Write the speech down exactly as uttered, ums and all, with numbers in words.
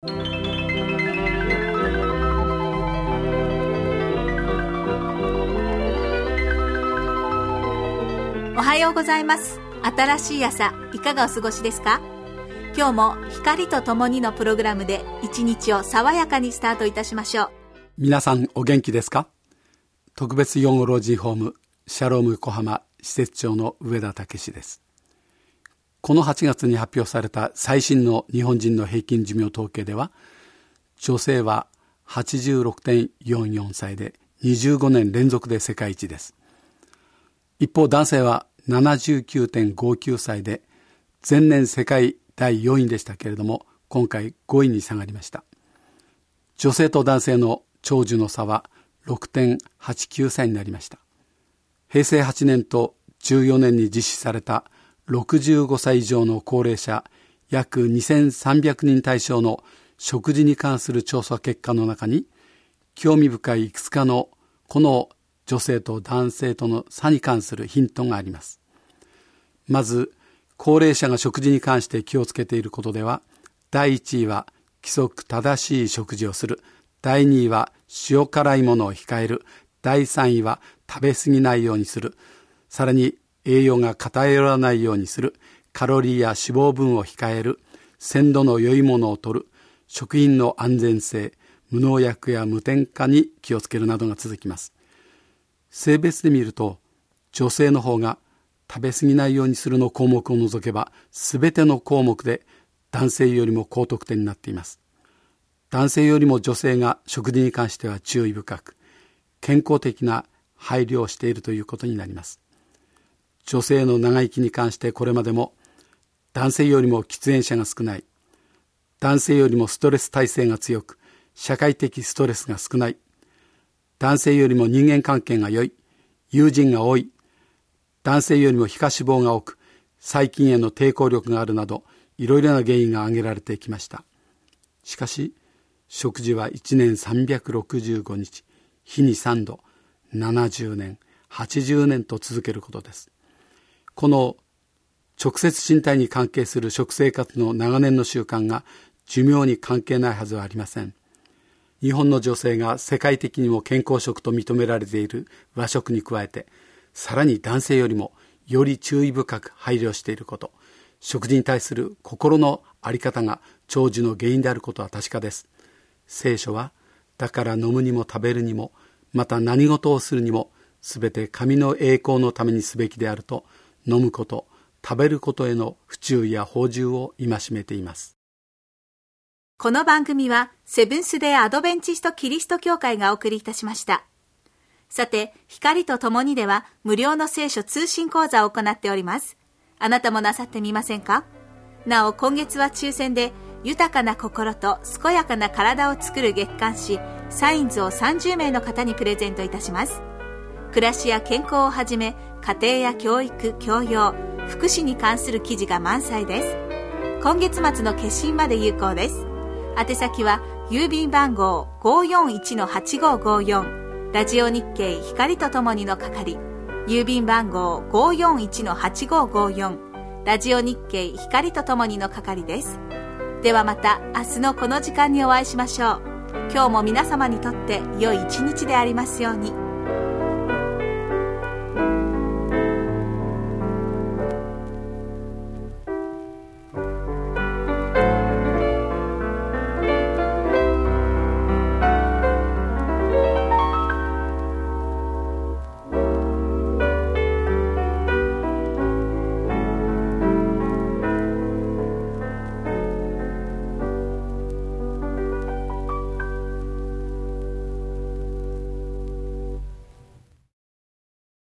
おはようございます。新しい朝、いかがお過ごしですか？今日も光とともにのプログラムで一日を爽やかにスタートいたしましょう。 皆さんお元気ですか？特別養護老人ホームシャローム横浜施設長の上田武です。このはちがつに発表された最新の日本人の平均寿命統計では、女性は はちじゅうろくてんよんよん 歳でにじゅうごねん連続で世界一です。一方男性は ななじゅうきゅうてんごきゅう 歳で前年世界だいよんいでしたけれども、今回ごいに下がりました。女性と男性の長寿の差は ろくてんはちきゅう 歳になりました。平成はちねんとじゅうよねんに実施されたろくじゅうごさい以上の高齢者約にせんさんびゃくにん対象の食事に関する調査結果の中に、興味深いいくつかのこの女性と男性との差に関するヒントがあります。まず、高齢者が食事に関して気をつけていることでは、だいいちいは規則正しい食事をする、だいにいは塩辛いものを控える、だいさんいは食べ過ぎないようにする、さらに栄養が偏らないようにする、カロリーや脂肪分を控える、鮮度の良いものを摂る、食品の安全性、無農薬や無添加に気をつけるなどが続きます。性別で見ると、女性の方が食べ過ぎないようにするの項目を除けば、すべての項目で男性よりも高得点になっています。男性よりも女性が食事に関しては注意深く、健康的な配慮をしているということになります。女性の長生きに関してこれまでも、男性よりも喫煙者が少ない、男性よりもストレス耐性が強く、社会的ストレスが少ない、男性よりも人間関係が良い、友人が多い、男性よりも皮下脂肪が多く、細菌への抵抗力があるなど、いろいろな原因が挙げられてきました。しかし、食事はいちねんさんびゃくろくじゅうごにち、日にさんど、ななじゅうねん、はちじゅうねんと続けることです。この直接身体に関係する食生活の長年の習慣が寿命に関係ないはずはありません。日本の女性が世界的にも健康食と認められている和食に加えて、さらに男性よりもより注意深く配慮していること、食事に対する心の在り方が長寿の原因であることは確かです。聖書は、だから飲むにも食べるにも、また何事をするにも、すべて神の栄光のためにすべきであると、飲むこと、食べることへの不注意や放縦を戒めています。 この番組はセブンスデーアドベンチストキリスト教会がお送りいたしました。さて、光とともにでは無料の聖書通信講座を行っております。あなたもなさってみませんか？なお、今月は抽選で豊かな心と健やかな体を作る月刊誌サインズをさんじゅうめいの方にプレゼントいたします。暮らしや健康をはじめ、家庭や教育、教養、福祉に関する記事が満載です。今月末の決心まで有効です。宛先は郵便番号 ごーよんいちのはちごーごーよん ラジオ日経光とともにの係、郵便番号 ごーよんいちのはちごーごーよん ラジオ日経光とともにの係です。ではまた明日のこの時間にお会いしましょう。今日も皆様にとって良い一日でありますように。